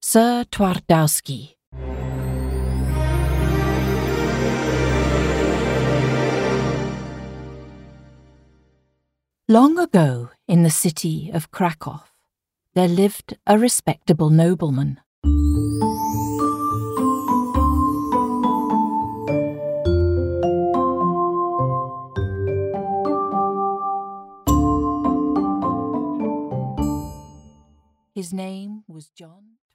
Sir Twardowski. Long ago, in the city of Krakow, there lived a respectable nobleman. His name was John.